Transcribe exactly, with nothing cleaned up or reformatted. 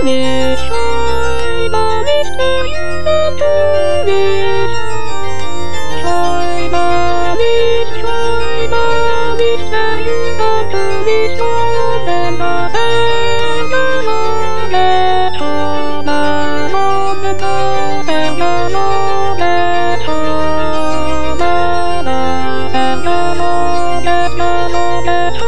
me. China Vista, you are tourist. China Vista, China Vista, you are tourist. And the sand along the top, along the top, and along the top, and along the top, and along the top.